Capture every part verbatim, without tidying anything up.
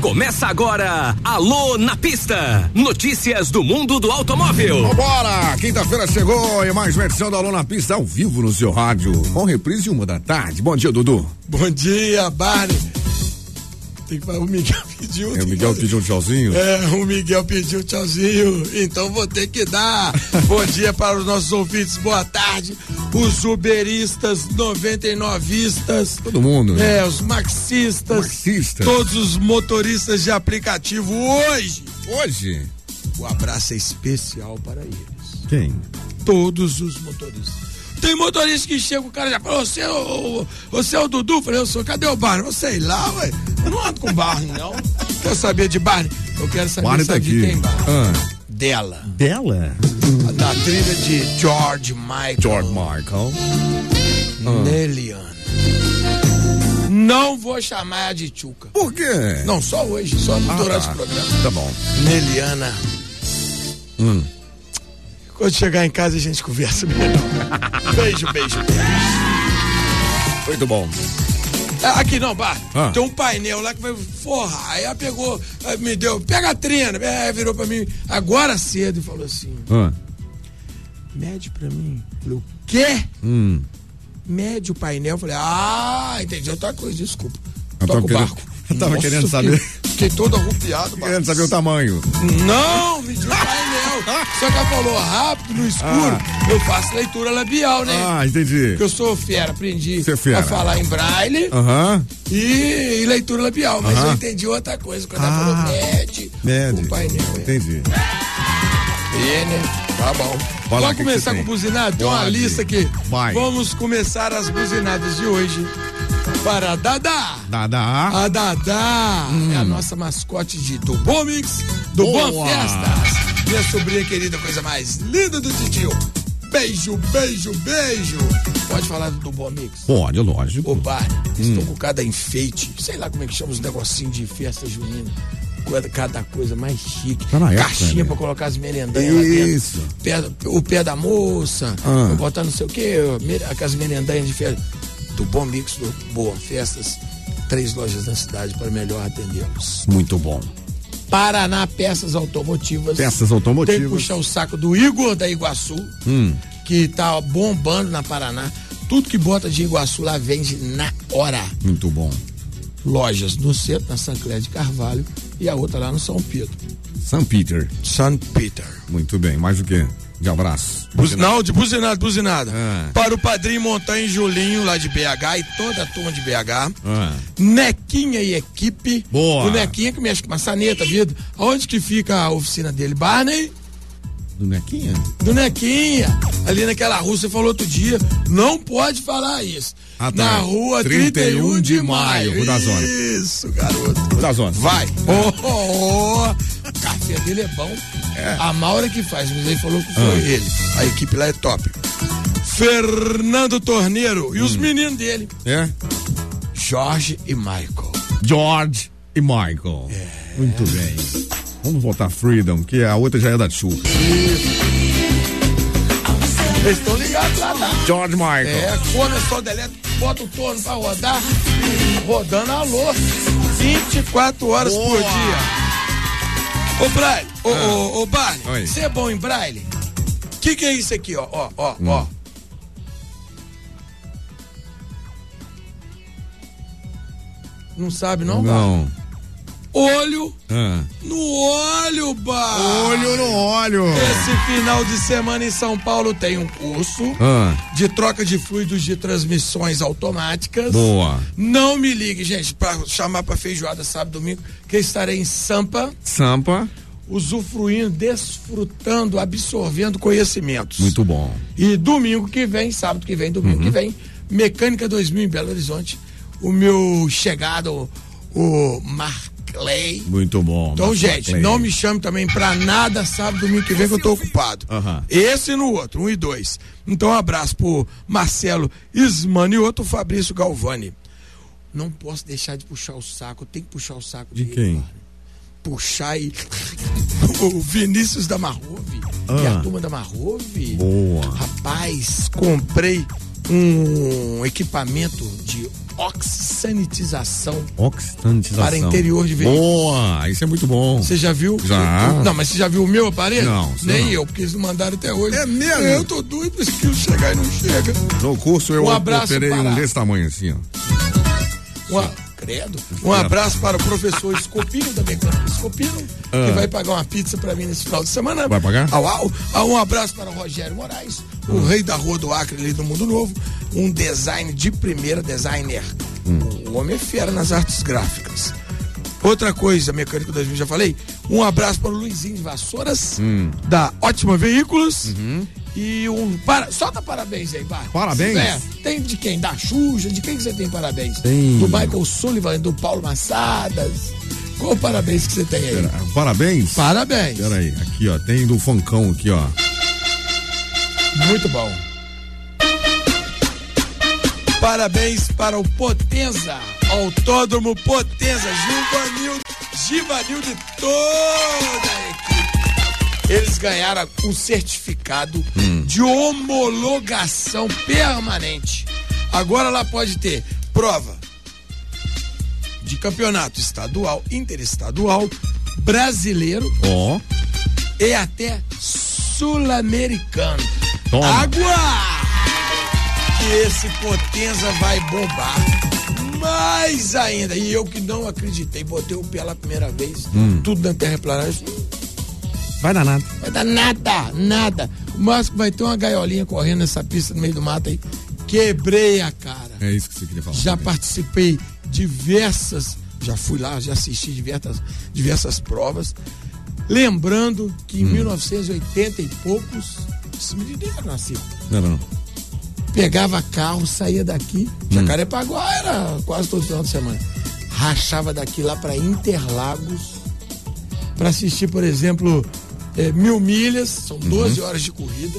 Começa agora, Alô na Pista. Notícias do mundo do automóvel. Vambora! Quinta-feira chegou e mais uma edição do Alô na Pista ao vivo no seu rádio. Com reprise uma da tarde. Bom dia, Dudu. Bom dia, Barney. Tem que falar, o Miguel pediu. É, o Miguel pediu um tchauzinho? É, o Miguel pediu tchauzinho, então vou ter que dar. Bom dia para os nossos ouvintes, boa tarde. Os uberistas, noventa e novistas. Todo mundo, né? É, os maxistas. Maxistas. Todos os motoristas de aplicativo hoje. Hoje? O abraço é especial para eles. Quem? Todos os motoristas. Tem motorista que chega, o cara já fala, você é o, você é o Dudu? Eu falei, eu sou, cadê o Barney? Eu sei lá, ué. Eu não ando com Barney, não. Quer saber de Barney? Eu quero saber Barney tá de aqui. quem, Barney? Ah. Dela. Dela? Da trilha de George Michael. George Michael. Ah. Neliana. Não vou chamar ela de Tchuca. Por quê? Não, só hoje, só no ah, durante tá. o programa. Tá bom. Neliana. Hum. Quando chegar em casa a gente conversa melhor. Beijo, beijo, beijo. Muito bom. Aqui não, Bar. Ah. Tem um painel lá que vai forrar. Aí ela pegou, me deu, pega a trina. É, virou pra mim agora cedo e falou assim: ah. mede pra mim. Eu falei, o quê? Hum. Mede o painel. Eu falei, ah, entendi outra coisa, desculpa. Eu Toca o querendo, barco. eu tava Nossa, querendo fiquei, saber. Fiquei todo arrupiado, Bar. Querendo saber o tamanho. Não, mediu o painel. Só que ela falou rápido, no escuro. Ah. Eu faço leitura labial, né? Ah, entendi. Porque eu sou fera, aprendi Você é fera. a falar em braille. Aham. Uh-huh. E, e leitura labial, mas uh-huh. eu entendi outra coisa quando ah, ela falou mede, mede o painel. Entendi. E, né? Tá bom. Vai lá, Vamos que começar que com buzinada? Tem uma Pode. lista aqui. Vai. Vamos começar as buzinadas de hoje para a Dadá. Dadá. A Dadá hum. é a nossa mascote de do Bom Mix, do Boa. Bom Festas. Minha sobrinha querida, coisa mais linda do titio. Beijo, beijo, beijo. Pode falar do Bom Mix? Pode, lógico. Ô, Barney, hum. estou com cada enfeite, sei lá como é que chama os negocinhos de festa junina. Cada coisa mais chique. Tá na época, caixinha né? Pra colocar as merendanhas lá dentro. Isso. Pé, o pé da moça, Ah. vou botar não sei o que, aquelas merendanhas de festa. Do Bom Mix, do Boa Festas, três lojas na cidade para melhor atendê-los. Muito bom. Paraná Peças Automotivas. Peças automotivas. Tem que puxar o saco do Igor da Iguaçu, hum. que tá bombando na Paraná. Tudo que bota de Iguaçu lá vende na hora. Muito bom. Lojas no centro, na São Cléber de Carvalho, e a outra lá no São Pedro. São Peter. São Peter. Muito bem. Mais o quê? De abraço. Buz, não, de buzinada, buzinada. Ah. Para o Padrinho Montanha e Julinho, lá de B H, e toda a turma de B H. Ah. Nequinha e equipe. Boa. O Nequinha que mexe com maçaneta, vida. Onde que fica a oficina dele? Barney? Do Nequinha? Do Nequinha. Ali naquela rua, você falou outro dia, não pode falar isso. Ah, tá. Na rua trinta e um de maio. Rua da Zona. Isso, garoto. Rua da Zona. Vai. Oh, oh, oh. O café dele é bom. É. A Maura que faz, mas ele falou que foi ah. ele. A equipe lá é top. Fernando Torneiro e hum. os meninos dele. É? Jorge e Michael. George e Michael. É. Muito bem. Vamos voltar Freedom, que a outra já é da Chuca. Eles estão ligados lá, tá? George Michael. É, quando é só deleta, bota o torno pra rodar, rodando alô, vinte e quatro horas Boa. por dia. Ô, Braille, ô, ah. ô, ô, Barney, você é bom em Braille? O que que é isso aqui, ó, ó, ó, hum. ó. Não sabe não, Não. Barney? Olho ah. no olho, Bar. Olho no olho. Esse final de semana em São Paulo tem um curso ah. de troca de fluidos de transmissões automáticas. Boa. Não me ligue, gente, pra chamar pra feijoada sábado e domingo, que eu estarei em Sampa. Sampa. Usufruindo, desfrutando, absorvendo conhecimentos. Muito bom. E domingo que vem, sábado que vem, domingo uhum. que vem, Mecânica dois mil em Belo Horizonte. O meu chegado, o Mark Clay. Muito bom. Então, gente, Clay. Não me chame também pra nada sábado, domingo que vem, que eu tô ocupado. Uhum. Esse e no outro, um e dois. Então, um abraço pro Marcelo Ismani e outro Fabrício Galvani. Não posso deixar de puxar o saco, tem que puxar o saco de dele, quem? Cara. Puxar e o Vinícius da Marrove ah. e a turma da Marrove. Boa. Rapaz, comprei um equipamento de oxsanitização. Oxsanitização. Para interior de veículos. Boa, isso é muito bom. Você já viu? Já. Não, mas você já viu o meu aparelho? Não. Nem não. eu, porque eles não mandaram até hoje. É mesmo? Eu tô doido pra esse quilo chegar e não chega. No curso eu Um abraço terei para... um desse tamanho assim, ó. Uma... Credo. Um abraço para o professor Escopino da Mecânica Escopino, ah. que vai pagar uma pizza pra mim nesse final de semana. Vai pagar? Au, au. Ah, um abraço para o Rogério Moraes, o hum. rei da Rua do Acre ali do Mundo Novo, um design de primeira, designer. Hum. O homem é fera nas artes gráficas. Outra coisa, Mecânico dois mil, já falei. Um abraço para o Luizinho de Vassouras, hum. da Ótima Veículos. Uhum. E um. Para, solta parabéns aí, Bar. Parabéns? É, tem de quem? Da Xuxa? De quem que você tem parabéns? Tem. Do Michael Sullivan, do Paulo Massadas. Qual o parabéns que você tem aí? Pera, parabéns? Parabéns. Pera aí, aqui ó, tem do Funkão aqui ó. Muito bom. Parabéns para o Potenza, Autódromo Potenza, Givanildo, Givanildo de toda a equipe. Eles ganharam um certificado hum. de homologação permanente. Agora lá pode ter prova de campeonato estadual, interestadual, brasileiro oh. e até sul-americano. Toma. Água! Que esse Potenza vai bombar. Mais ainda, e eu que não acreditei, botei o pé pela primeira vez, hum. tudo na terraplanagem. Vai dar nada. Vai dar nada, nada. O máximo vai ter uma gaiolinha correndo nessa pista no meio do mato aí. Quebrei a cara. É isso que você queria falar. Já também. participei diversas, já fui lá, já assisti diversas, diversas provas. Lembrando que em hum. mil novecentos e oitenta e poucos, esse menino era nascido. Não, não. Pegava carro, saía daqui. Hum. Jacarepaguá era quase todo final de semana. Rachava daqui lá para Interlagos para assistir, por exemplo, é, mil milhas, são doze uhum. horas de corrida.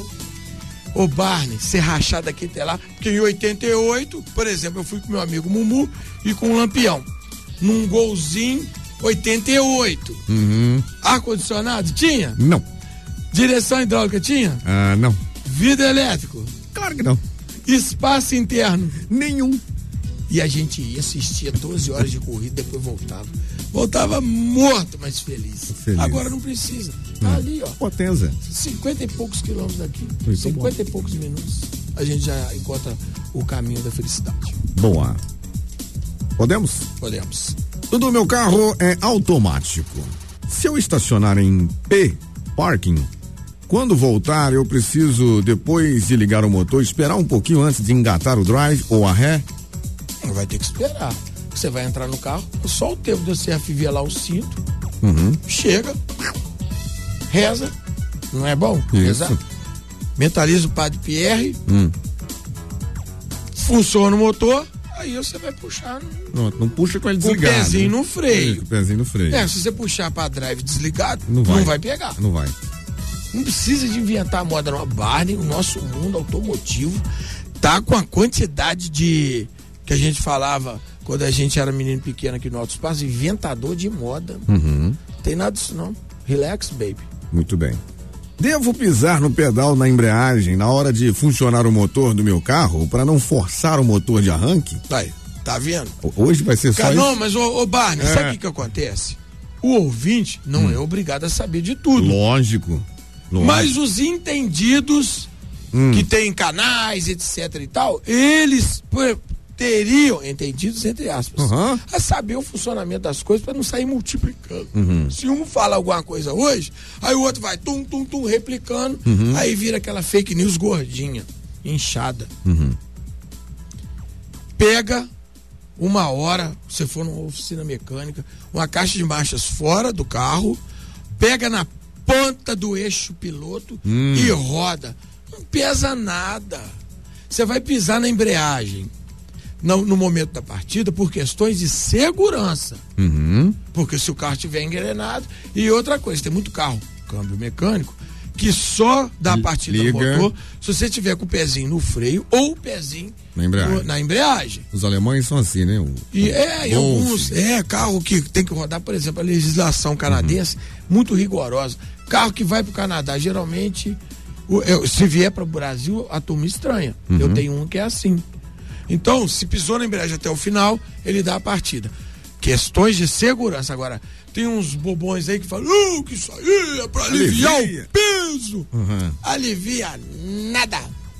Ô Barney, você rachar daqui até lá, porque em oitenta e oito, por exemplo, eu fui com meu amigo Mumu e com o Lampião, num golzinho oitenta e oito. Uhum. Ar-condicionado tinha? Não. Direção hidráulica tinha? Ah, não. Vidro elétrico? Claro que não. Espaço interno? Nenhum. E a gente ia, assistia doze horas de corrida, depois voltava. Voltava morto, mas feliz. feliz. Agora não precisa. Tá hum. ali, ó. Potenza. cinquenta e poucos quilômetros daqui. Muito cinquenta bom. E poucos minutos. A gente já encontra o caminho da felicidade. Boa. Podemos? Podemos. Tudo meu carro é automático. Se eu estacionar em P, parking, quando voltar eu preciso, depois de ligar o motor, esperar um pouquinho antes de engatar o drive ou a ré? Vai ter que esperar. Você vai entrar no carro, só o tempo de você afivelar o cinto, uhum. chega, reza, não é bom? Isso. Rezar. Mentaliza o Padre Pierre, hum. funciona o motor, aí você vai puxar. No... Não, não puxa com ele desligado. Com o pezinho no freio. Com o pezinho no freio. É, se você puxar para drive desligado, não vai. não vai pegar. Não vai. Não precisa de inventar a moda, não. Barney, o nosso mundo automotivo tá com a quantidade de... que a gente falava quando a gente era menino pequeno aqui no Alto Espaço, inventador de moda. Uhum. Tem nada disso não. Relax, baby. Muito bem. Devo pisar no pedal na embreagem na hora de funcionar o motor do meu carro para não forçar o motor de arranque? Aí, tá vendo? Hoje vai ser só Cara, isso? Não, mas ô, ô Barney, é. sabe o que que acontece? O ouvinte não hum. é obrigado a saber de tudo. Lógico. Lógico. Mas os entendidos hum. que tem canais, etc e tal, eles teriam, entendidos entre aspas, uhum. a saber o funcionamento das coisas para não sair multiplicando. Uhum. Se um fala alguma coisa hoje, aí o outro vai tum, tum, tum, replicando, uhum. aí vira aquela fake news gordinha, inchada. Uhum. Pega uma hora, você for numa oficina mecânica, uma caixa de marchas fora do carro, pega na ponta do eixo piloto hum. e roda. Não pesa nada. Você vai pisar na embreagem no, no momento da partida por questões de segurança. Uhum. Porque se o carro estiver engrenado. E outra coisa, tem muito carro, câmbio mecânico, que só dá a partida Liga. do motor se você tiver com o pezinho no freio ou o pezinho na embreagem. No, na embreagem. Os alemães são assim, né? O, e é, e alguns, é, carro que tem que rodar, por exemplo, a legislação canadense, uhum. muito rigorosa. Carro que vai para o Canadá, geralmente, o, eu, se vier para o Brasil, a turma estranha. Uhum. Eu tenho um que é assim. Então, se pisou na embreagem até o final, ele dá a partida. Questões de segurança. Agora, tem uns bobões aí que falam, oh, que isso aí é pra aliviar Alivia. o peso. Uhum. Alivia nada.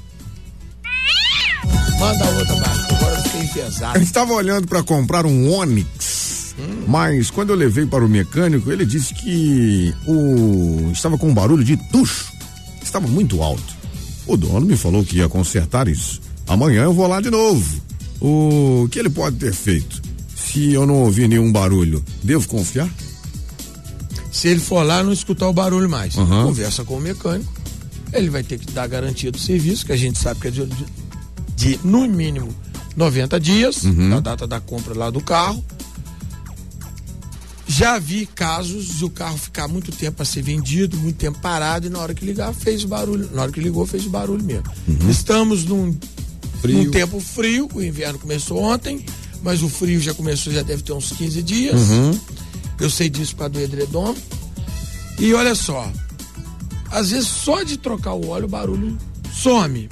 Manda outra, Marco. Agora eu fiquei enfesado. Eu estava olhando para comprar um Onix, hum. mas quando eu levei para o mecânico, ele disse que o estava com um barulho de tucho. Estava muito alto. O dono me falou que ia consertar isso. Amanhã eu vou lá de novo. O que ele pode ter feito? Se eu não ouvir nenhum barulho, devo confiar? Se ele for lá, não escutar o barulho mais. Uhum. Conversa com o mecânico. Ele vai ter que dar garantia do serviço, que a gente sabe que é de, de, de no mínimo, noventa dias, uhum. da data da compra lá do carro. Já vi casos de o carro ficar muito tempo para ser vendido, muito tempo parado, e na hora que ligar fez o barulho. Na hora que ligou, fez o barulho mesmo. Uhum. Estamos num, num tempo frio, o inverno começou ontem, mas o frio já começou, já deve ter uns quinze dias. Uhum. Eu sei disso para do edredom. E olha só, às vezes só de trocar o óleo o barulho some.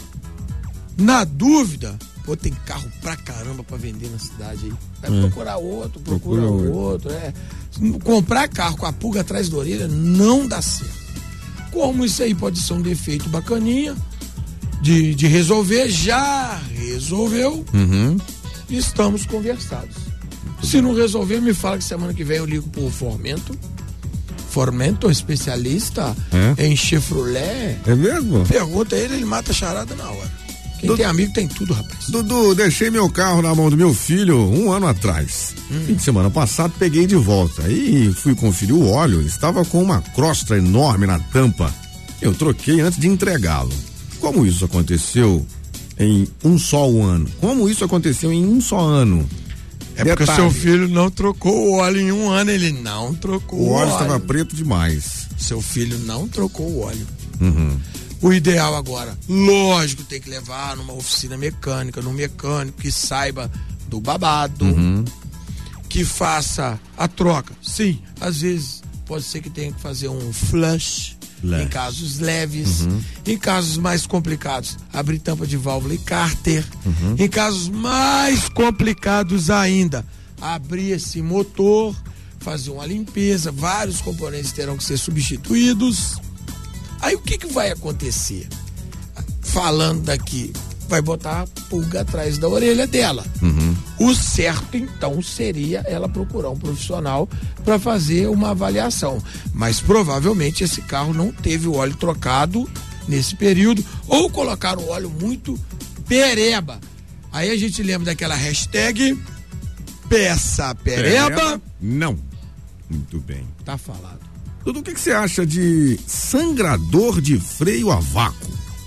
Na dúvida, pô, tem carro pra caramba pra vender na cidade aí. Vai é. procurar outro, procura, procura outro. É. Comprar carro com a pulga atrás da orelha não dá certo. Como isso aí pode ser um defeito bacaninha de, de resolver, já resolveu. Uhum. Estamos conversados. Se não resolver, me fala que semana que vem eu ligo pro Formento. Formento, especialista é? em Chevrolet. É mesmo? Pergunta ele, ele mata a charada na hora. Quem Dudu, tem amigo tem tudo, rapaz. Dudu, deixei meu carro na mão do meu filho um ano atrás. Hum. Fim de semana passado, peguei de volta. E fui conferir o óleo, estava com uma crosta enorme na tampa. Eu troquei antes de entregá-lo. Como isso aconteceu em um só ano? Como isso aconteceu em um só ano? É porque o seu filho não trocou o óleo em um ano, ele não trocou o óleo. O óleo estava preto demais. Seu filho não trocou o óleo. Uhum. O ideal agora, lógico, tem que levar numa oficina mecânica, num mecânico que saiba do babado, uhum. que faça a troca. Sim, às vezes pode ser que tenha que fazer um flush, flush. em casos leves, uhum. em casos mais complicados, abrir tampa de válvula e cárter. Uhum. Em casos mais complicados ainda, abrir esse motor, fazer uma limpeza, vários componentes terão que ser substituídos. Aí o que que vai acontecer? Falando daqui, vai botar a pulga atrás da orelha dela. Uhum. O certo, então, seria ela procurar um profissional para fazer uma avaliação. Mas provavelmente esse carro não teve o óleo trocado nesse período, ou colocaram o óleo muito pereba. Aí a gente lembra daquela hashtag peça pereba. pereba. Não. Muito bem. Tá falado. Dudu, o que, que você acha de sangrador de freio a vácuo?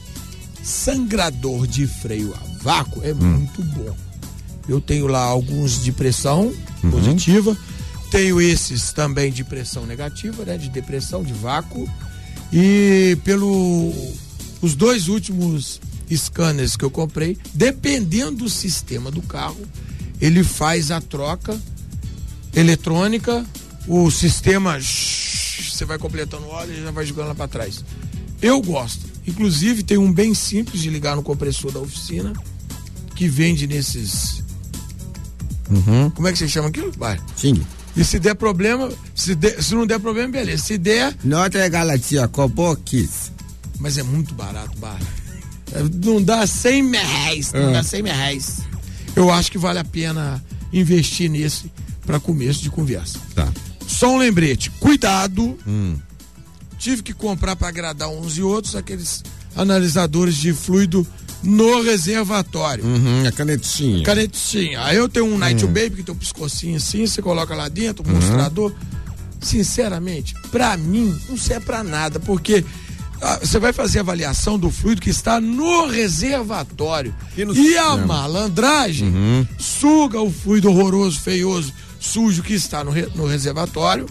Sangrador de freio a vácuo é hum. muito bom. Eu tenho lá alguns de pressão uhum. positiva, tenho esses também de pressão negativa, né, de depressão, de vácuo. E pelo os dois últimos scanners que eu comprei, dependendo do sistema do carro, ele faz a troca eletrônica, o sistema você vai completando o óleo e já vai jogando lá para trás. Eu gosto. Inclusive tem um bem simples de ligar no compressor da oficina, que vende nesses uhum. como é que você chama aquilo? Vai. Sim. E se der problema, se, der, se não der problema, beleza. Se der... Nota Galatia, Coboquis. Mas é muito barato, Barra. Não dá cem reais, não ah. dá cem reais. Eu acho que vale a pena investir nesse para começo de conversa. Tá. Só um lembrete, cuidado, hum. tive que comprar para agradar uns e outros aqueles analisadores de fluido no reservatório. Uhum, a canetinha. Canetinha. Aí eu tenho um Night hum. Baby que tem um pescocinho assim, você coloca lá dentro, um uhum. mostrador. Sinceramente, pra mim, não serve pra nada, porque ah, você vai fazer a avaliação do fluido que está no reservatório. E, no e a malandragem uhum. suga o fluido horroroso, feioso, sujo que está no, re, no reservatório,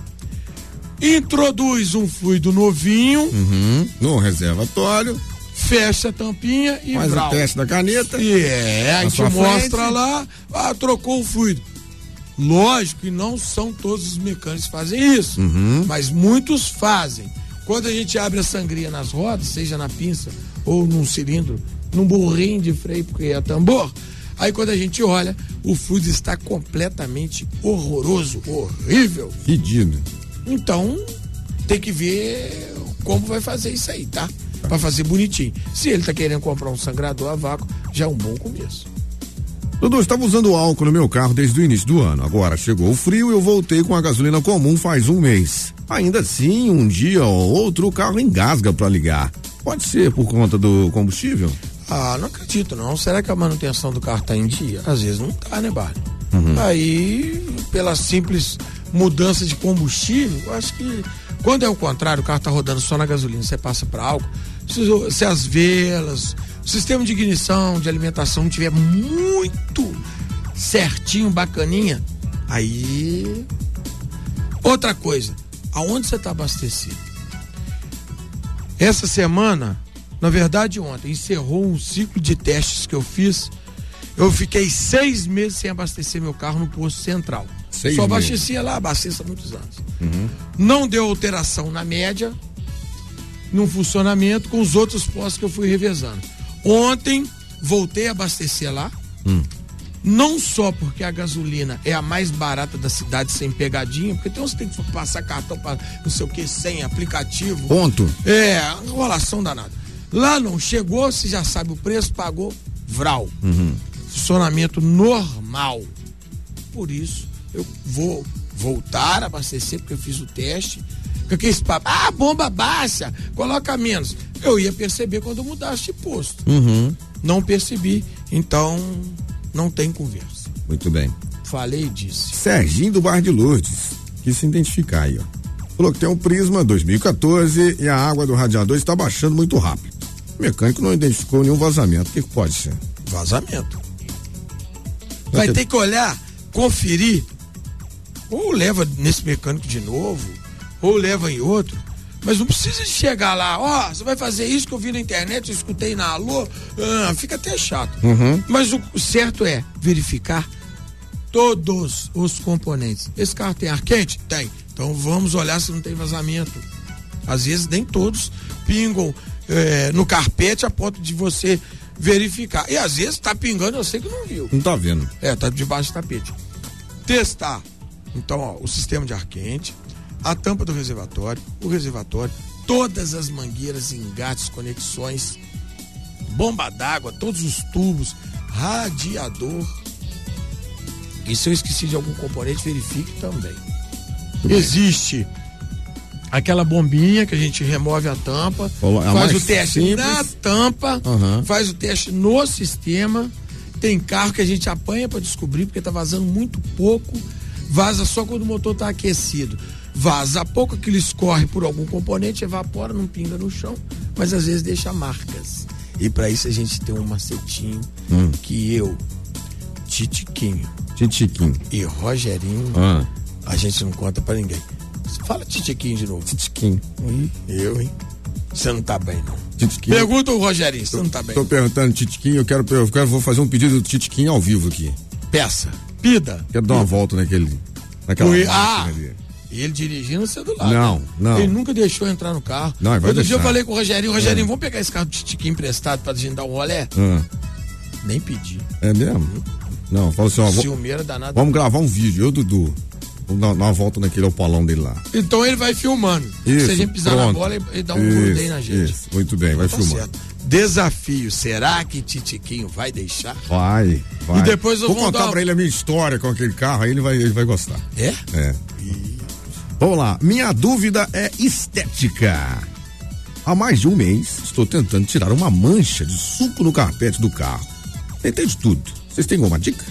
introduz um fluido novinho uhum. no reservatório, fecha a tampinha e faz brau. o teste da caneta. E é, a gente mostra lá, ah, trocou o fluido. Lógico que não são todos os mecânicos que fazem isso, uhum. mas muitos fazem. Quando a gente abre a sangria nas rodas, seja na pinça ou num cilindro, num burrinho de freio, porque é tambor, Aí quando a gente olha, o fluido está completamente horroroso, horrível. Fedido. Então, tem que ver como vai fazer isso aí, tá? Pra fazer bonitinho. Se ele tá querendo comprar um sangrador a vácuo, já é um bom começo. Dudu, estava usando álcool no meu carro desde o início do ano. Agora chegou o frio e eu voltei com a gasolina comum faz um mês. Ainda assim, um dia ou outro o carro engasga para ligar. Pode ser por conta do combustível? Ah, não acredito não. Será que a manutenção do carro tá em dia? Às vezes não tá, né, Barney? Uhum. Aí, pela simples mudança de combustível, eu acho que quando é o contrário, o carro tá rodando só na gasolina, você passa para álcool, se, se as velas, o sistema de ignição, de alimentação tiver muito certinho, bacaninha, aí... Outra coisa, aonde você tá abastecido? Essa semana, na verdade ontem, encerrou um ciclo de testes que eu fiz. Eu fiquei seis meses sem abastecer meu carro no posto central. Seis Só meses. abastecia lá, abasteço há muitos anos. Uhum. Não deu alteração na média, no funcionamento, com os outros postos que eu fui revezando. Ontem, voltei a abastecer lá. Hum. Não só porque a gasolina é a mais barata da cidade sem pegadinha, porque tem uns que tem que passar cartão para não sei o que, sem aplicativo. Ponto. É, enrolação danada. Lá não, chegou, você já sabe o preço, pagou, vral. Uhum. Funcionamento normal. Por isso, eu vou voltar a abastecer, porque eu fiz o teste. Com aquele papo, ah, bomba baixa, coloca menos. Eu ia perceber quando eu mudasse de posto. Uhum. Não percebi, então não tem conversa. Muito bem. Falei e disse. Serginho do Bar de Lourdes, quis se identificar aí, ó. Falou que tem um Prisma dois mil e quatorze e a água do radiador está baixando muito rápido. O mecânico não identificou nenhum vazamento. O que, que pode ser? Vazamento. Vai ter que olhar, conferir, ou leva nesse mecânico de novo, ou leva em outro, mas não precisa de chegar lá, ó, oh, você vai fazer isso que eu vi na internet, eu escutei na Alô, ah, fica até chato. Uhum. Mas o certo é verificar todos os componentes. Esse carro tem ar quente? Tem. Então vamos olhar se não tem vazamento. Às vezes nem todos pingam é, no carpete a ponto de você verificar. E às vezes tá pingando, eu sei que não viu. Não tá vendo. É, tá debaixo do tapete. Testar. Então, ó, o sistema de ar quente, a tampa do reservatório, o reservatório, todas as mangueiras, engates, conexões, bomba d'água, todos os tubos, radiador. E se eu esqueci de algum componente, verifique também. Existe aquela bombinha que a gente remove a tampa, Olá, é faz mais o teste simples. na tampa, Uhum. faz o teste no sistema. Tem carro que a gente apanha para descobrir porque tá vazando muito pouco, vaza só quando o motor tá aquecido. Vaza pouco, aquilo escorre por algum componente, evapora, não pinga no chão, mas às vezes deixa marcas. E para isso a gente tem um macetinho Hum. que eu, Titiquinho Titiquinho. e Rogerinho, Ah. a gente não conta pra ninguém. Fala Titiquinho de novo. Titiquinho. Ih, eu, hein? Você não tá bem, não. Titiquinho. Pergunta o Rogerinho, você não tá bem. Tô perguntando, Titiquinho, eu quero, eu quero, vou fazer um pedido do Titiquinho ao vivo aqui. Peça, pida. Quero dar uma volta naquele, naquela Ui, máquina ah, ali. e ele dirigindo você do lado. Não, né? não. Ele nunca deixou eu entrar no carro. Não, ele vai Outro dia eu deixar. falei com o Rogerinho, Rogerinho, É. vamos pegar esse carro do Titiquinho emprestado pra gente dar um rolé? Ah, Nem pedi. é mesmo? Não, fala assim, ó, vou- Ciumeira danada. vamos gravar um vídeo, eu, Dudu. Vamos dar, dar uma volta naquele opalão dele lá. Então ele vai filmando. Isso, Se a gente pisar na pronto. bola, ele, ele dá um Isso, grudo aí na gente. Isso, muito bem, vai Tá filmar. certo. Desafio, será que Titiquinho vai deixar? Vai, vai. E depois eu vou vou contar dar- pra ele a minha história com aquele carro, aí ele vai, ele vai gostar. É? É. Vamos lá, minha dúvida é estética. Há mais de um mês, estou tentando tirar uma mancha de suco no carpete do carro. Tentei de tudo. Vocês têm alguma dica?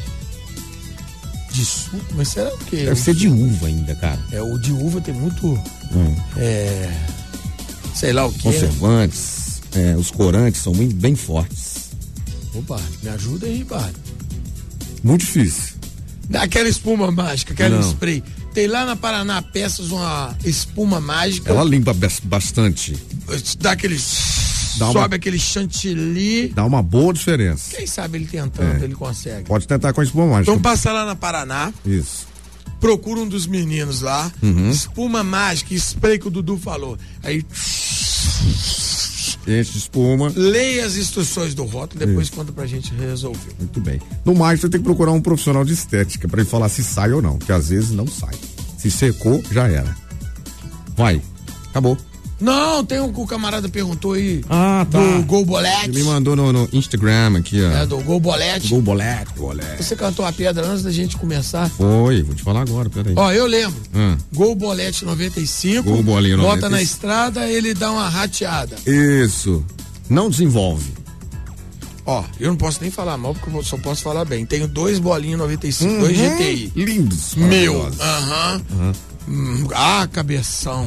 De suco? Mas será o quê? Deve ser de uva ainda, cara. É, o de uva tem muito. Hum. É. Sei lá o quê. Conservantes, é, os corantes são muito, bem fortes. Ô, Barney, me ajuda aí, Barney. Muito difícil. Dá aquela espuma mágica, aquele Não. spray. Tem lá na Paraná Peças uma espuma mágica. Ela limpa bas- bastante. Dá aquele. Dá uma- sobe aquele chantilly. Dá uma boa diferença. Quem sabe ele tentando, É. ele consegue. Pode tentar com a espuma mágica. Então passa lá na Paraná. Isso. Procura um dos meninos lá, Uhum. espuma mágica, spray que o Dudu falou. Aí enche de espuma. Leia as instruções do rótulo, depois Isso. conta pra gente resolver. Muito bem. No mais, você tem que procurar um profissional de estética pra ele falar se sai ou não, porque às vezes não sai. Se secou, já era. Vai. Acabou. Não, tem um que o camarada perguntou aí. Ah, tá. Do Gol Bolete. Ele me mandou no, no Instagram aqui, ó. É, do Gol Bolete. Gol Bolete, Bolete. Você cantou a pedra antes da gente começar? Foi, vou te falar agora, peraí. Ó, eu lembro. Hum. Gol Bolete noventa e cinco. Gol Bolinho noventa e cinco. Bota na estrada, ele dá uma rateada. Isso. Não desenvolve. Ó, eu não posso nem falar mal, porque eu só posso falar bem. Tenho dois bolinhos noventa e cinco, uhum. dois G T I. Lindos. Meu. Aham. Uhum. Uhum. Hum, ah, cabeção.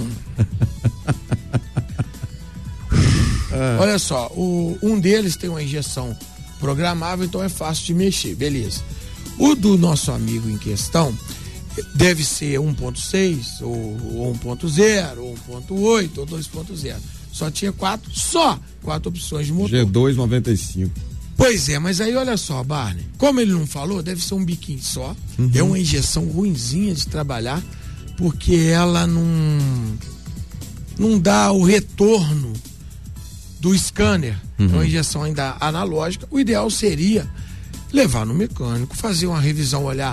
Ah. Olha só, o, um deles tem uma injeção programável, então é fácil de mexer, beleza. O do nosso amigo em questão deve ser um ponto seis, ou, ou um ponto zero, ou um ponto oito, ou dois ponto zero. Só tinha quatro, só quatro opções de motor. G dois noventa e cinco. Pois é, mas aí olha só, Barney, como ele não falou, deve ser um biquinho só. Uhum. É uma injeção ruinzinha de trabalhar, porque ela não, não dá o retorno do scanner, uhum. É uma injeção ainda analógica. O ideal seria levar no mecânico, fazer uma revisão, olhar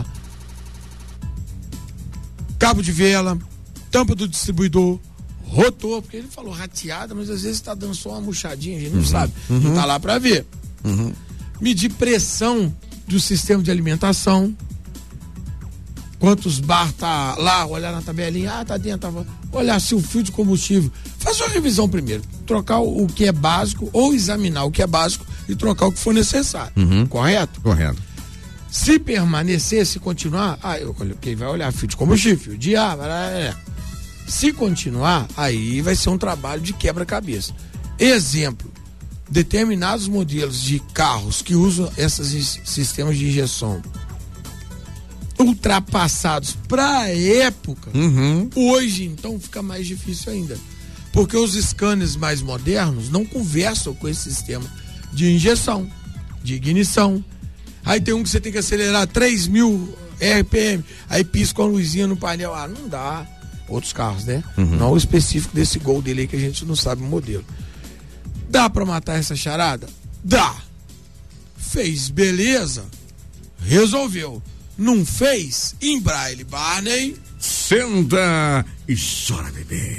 cabo de vela, tampa do distribuidor, rotor, porque ele falou rateada, mas às vezes tá dando só uma murchadinha, a gente não uhum. sabe, uhum. não tá lá pra ver. Uhum. Medir pressão do sistema de alimentação, quantos bar tá lá, olhar na tabelinha, ah, tá dentro, tava, olhar se o fio de combustível, faz uma revisão primeiro, trocar o que é básico ou examinar o que é básico e trocar o que for necessário, uhum. correto? Correto. Se permanecer, se continuar, ah, eu, quem vai olhar fio de combustível, fio de ar, é. Se continuar, aí vai ser um trabalho de quebra-cabeça. Exemplo, determinados modelos de carros que usam esses sistemas de injeção ultrapassados para época, uhum. hoje então fica mais difícil ainda, porque os scanners mais modernos não conversam com esse sistema de injeção, de ignição. Aí tem um que você tem que acelerar três mil R P M, aí pisca uma luzinha no painel, ah, não dá. Outros carros, né? Uhum. Não o específico desse Gol dele aí que a gente não sabe o modelo. Dá pra matar essa charada? Dá. Fez, beleza, resolveu. Não fez? Em braille, Barney. Senta e chora, bebê.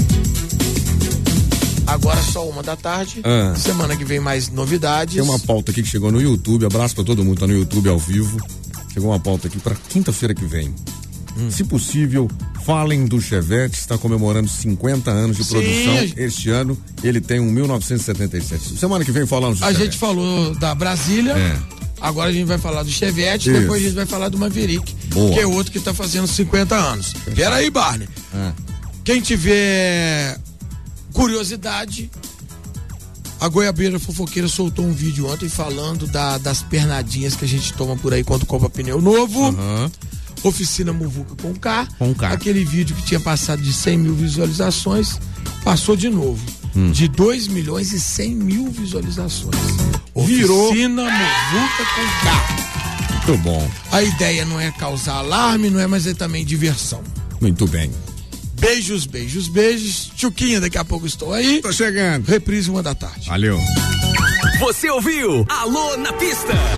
Agora só uma da tarde. Ah. Semana que vem mais novidades. Tem uma pauta aqui que chegou no YouTube. Abraço pra todo mundo, tá no YouTube ao vivo. Chegou uma pauta aqui pra quinta-feira que vem. Hum. Se possível, falem do Chevette, está comemorando cinquenta anos de Sim. produção este ano. Ele tem um mil novecentos e setenta e sete. Semana que vem falamos do A Chevette. gente falou da Brasília. É. Agora a gente vai falar do Chevette, Isso. depois a gente vai falar do Maverick, Boa. que é outro que está fazendo cinquenta anos. Pera aí, Barney. É. Quem tiver curiosidade, a Goiabeira Fofoqueira soltou um vídeo ontem falando da, das pernadinhas que a gente toma por aí quando compra pneu novo. Uhum. Oficina Muvuca com K. Com K. Aquele vídeo que tinha passado de cem mil visualizações, passou de novo. Hum. De dois milhões e cem mil visualizações. Virou. Oficina Muvuca com K. Muito bom. A ideia não é causar alarme, não é, mas é também diversão. Muito bem. Beijos, beijos, beijos. Tchuquinha, daqui a pouco estou aí. Tô chegando. Reprise uma da tarde. Valeu. Você ouviu? Alô na pista.